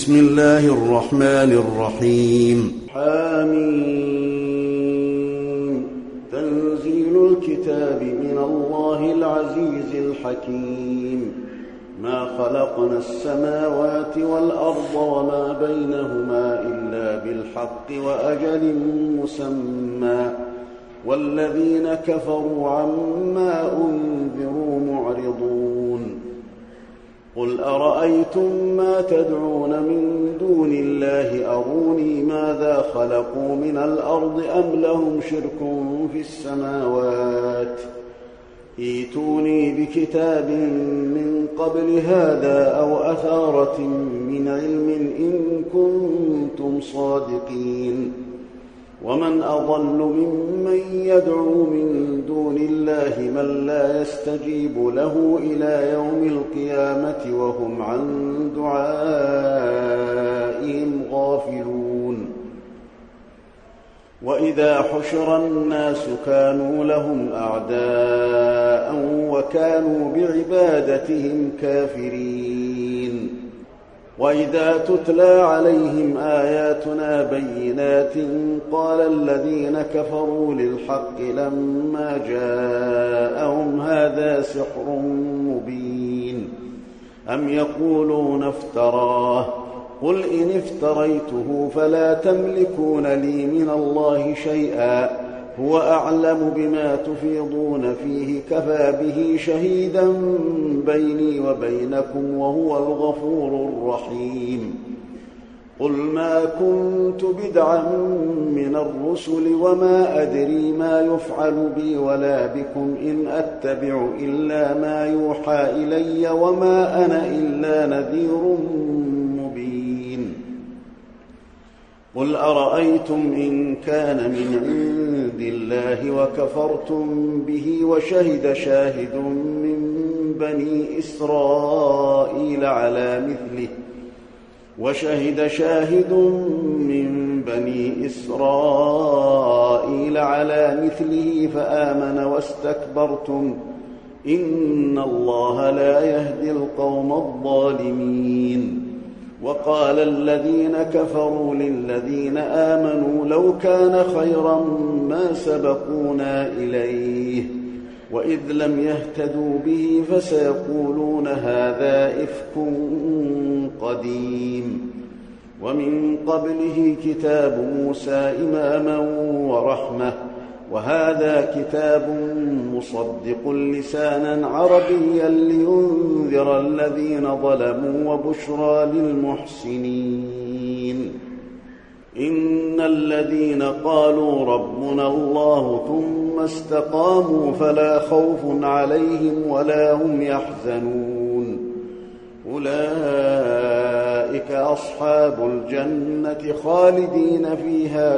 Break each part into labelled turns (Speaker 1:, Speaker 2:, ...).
Speaker 1: بسم الله الرحمن الرحيم.
Speaker 2: حميم. تنزيل الكتاب من الله العزيز الحكيم. ما خلقنا السماوات والأرض وما بينهما إلا بالحق وأجل مسمى، والذين كفروا عما أنذروا معرضون. قل أرأيتم ما تدعون من دون الله أروني ماذا خلقوا من الأرض أم لهم شرك في السماوات، ائتوني بكتاب من قبل هذا أو أثارة من علم إن كنتم صادقين. ومن أضل ممن يدعو من دون الله من لا يستجيب له إلى يوم القيامة وهم عن دعائهم غافلون. وإذا حشر الناس كانوا لهم أعداء وكانوا بعبادتهم كافرين. وإذا تتلى عليهم آياتنا بينات قال الذين كفروا للحق لما جاءهم هذا سحر مبين أم يقولون افتراه قل إن افتريته فلا تملكون لي من الله شيئا هو أعلم بما تفيضون فيه كفى به شهيدا بيني وبينكم وهو الغفور الرحيم. قل ما كنت بدعا من الرسل وما أدري ما يفعل بي ولا بكم إن أتبع إلا ما يوحى إلي وما أنا إلا نذير مبين. قل أرأيتم إن كان من عند الله وكفرتم به وشهد شاهد من بني إسرائيل على مثله فآمن واستكبرتم إن الله لا يهدي القوم الظالمين. وقال الذين كفروا للذين آمنوا لو كان خيرا ما سبقونا إليه وإذ لم يهتدوا به فسيقولون هذا إفك قديم. ومن قبله كتاب موسى إماما ورحمة وهذا كتاب مصدق لسانا عربيا لينذر الذين ظلموا وبشرى للمحسنين. إن الذين قالوا ربنا الله ثم استقاموا فلا خوف عليهم ولا هم يحزنون أولئك أصحاب الجنة خالدين فيها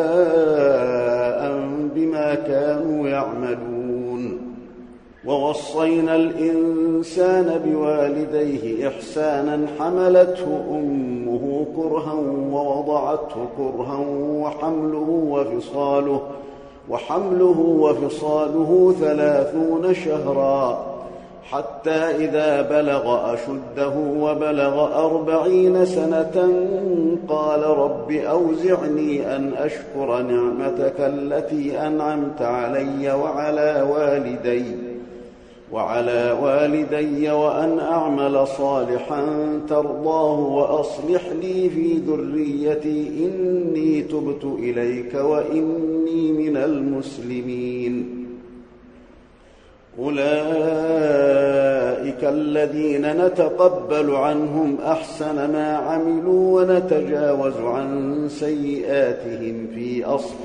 Speaker 2: جزاء بما كانوا يعملون. ووصينا الإنسان بوالديه إحسانا حملته أمه كرها ووضعته كرها وحمله وفصاله 30 شهرا حتى إذا بلغ أشده وبلغ 40 سنة قال رب أوزعني أن أشكر نعمتك التي أنعمت علي وعلى والدي وأن أعمل صالحا ترضاه وأصلح لي في ذريتي إني تبت إليك وإني من المسلمين. أولئك الذين نتقبل عنهم أحسن ما عملوا ونتجاوز عن سيئاتهم في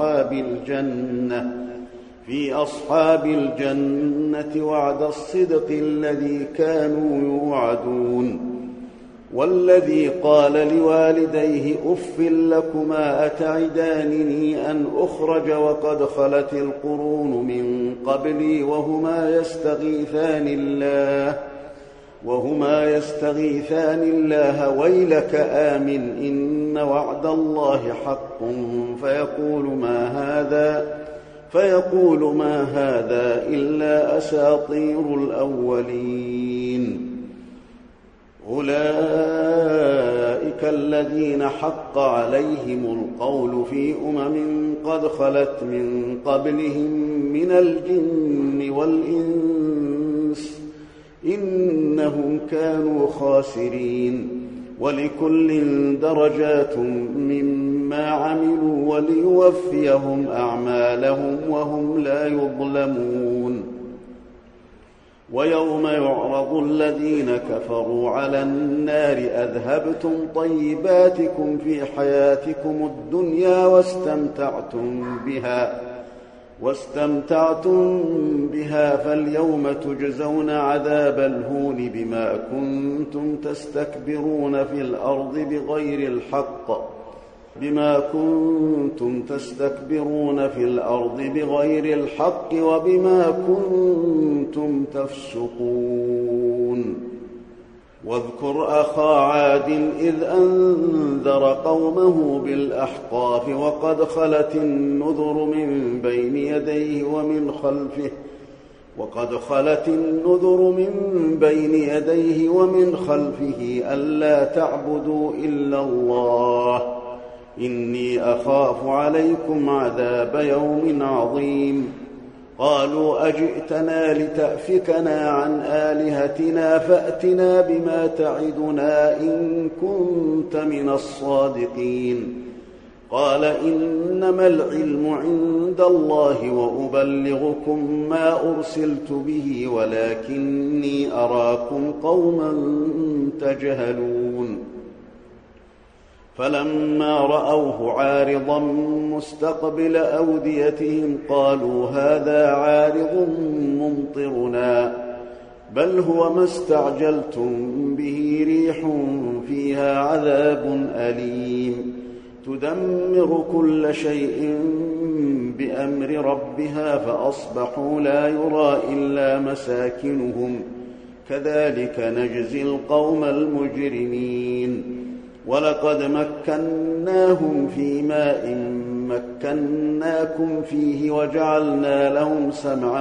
Speaker 2: أصحاب الجنة وعد الصدق الذي كانوا يوعدون. والذي قال لوالديه أف لكما أتعدانني أن أخرج وقد خلت القرون من قبلي وهما يستغيثان الله ويلك آمن إن وعد الله حق فيقول ما هذا إلا أساطير الأولين. أولئك الذين حق عليهم القول في قد خلت من قبلهم من الجن والإنس إنهم كانوا خاسرين. ولكل درجات مما عملوا وليوفيهم أعمالهم وهم لا يظلمون. ويوم يعرض الذين كفروا على النار أذهبتم طيباتكم في حياتكم الدنيا واستمتعتم بها فاليوم تجزون عذاب الهون بما كنتم تستكبرون في الأرض بغير الحق وبما كنتم تفسقون. واذكر أخا عاد إذ أنذر قومه بالأحقاف وقد خلت النذر من بين يديه ومن خلفه ألا تعبدوا إلا الله إني أخاف عليكم عذاب يوم عظيم. قالوا أجئتنا لتأفكنا عن آلهتنا فأتنا بما تعدنا إن كنت من الصادقين. قال إنما العلم عند الله وأبلغكم ما أرسلت به ولكني أراكم قوما تجهلون. فلما رأوه عارضا مستقبل أوديتهم قالوا هذا عارض ممطرنا بل هو ما استعجلتم به ريح فيها عذاب أليم تدمر كل شيء بأمر ربها فأصبحوا لا يرى إلا مساكنهم كذلك نجزي القوم المجرمين. ولقد مكناهم في ماء مكناكم فيه وجعلنا لهم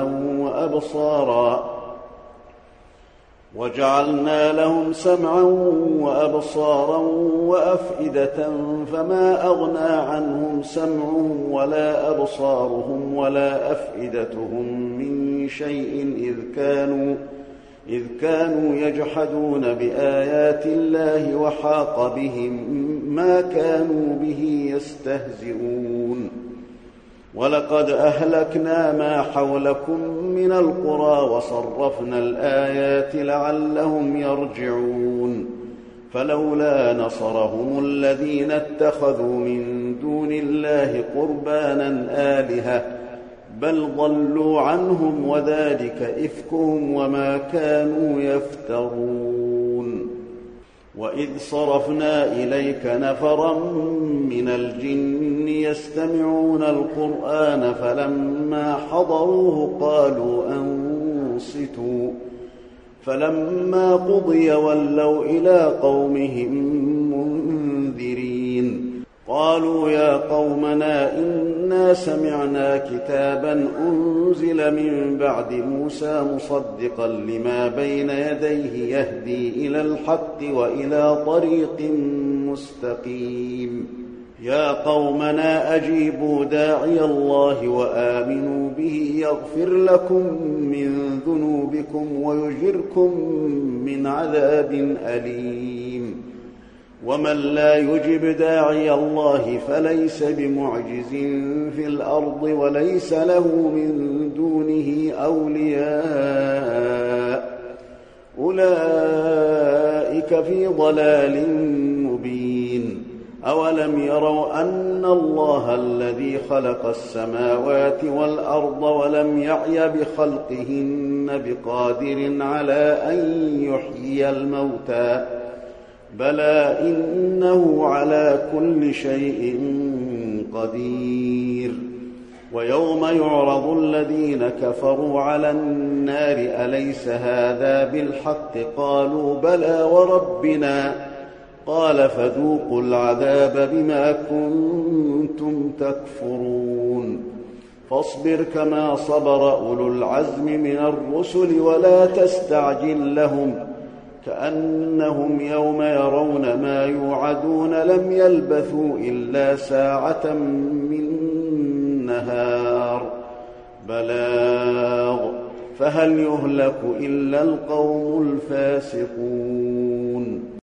Speaker 2: سمعا وأبصارا وأفئدة فما أغنى عنهم سمعهم ولا أبصارهم ولا أفئدتهم من شيء إذ كانوا يجحدون بآيات الله وحاق بهم ما كانوا به يستهزئون. ولقد أهلكنا ما حولكم من القرى وصرفنا الآيات لعلهم يرجعون. فلولا نصرهم الذين اتخذوا من دون الله قربانا آلهة بل ضلوا عنهم وذلك إفكهم وما كانوا يفترون. وإذ صرفنا إليك نفرا من الجن يستمعون القرآن فلما حضروه قالوا أنصتوا فلما قضي ولوا إلى قومهم منذرين. قالوا يا قومنا إنا سمعنا كتابا أنزل من بعد موسى مصدقا لما بين يديه يهدي إلى الحق وإلى طريق مستقيم. يا قومنا أجيبوا داعي الله وآمنوا به يغفر لكم من ذنوبكم ويجركم من عذاب أليم. ومن لا يجب داعي الله فليس بمعجز في الأرض وليس له من دونه أولياء أولئك في ضلال مبين. أولم يروا أن الله الذي خلق السماوات والأرض ولم يعي بخلقهن بقادر على أن يحيي الموتى بلى إنه على كل شيء قدير. ويوم يعرض الذين كفروا على النار أليس هذا بالحق قالوا بلى وربنا قال فذوقوا العذاب بما كنتم تكفرون. فاصبر كما صبر أولو العزم من الرسل ولا تستعجل لهم كأنهم يوم يرون ما يوعدون لم يلبثوا إلا ساعة من نهار بلاغ فهل يهلك إلا القوم الفاسقون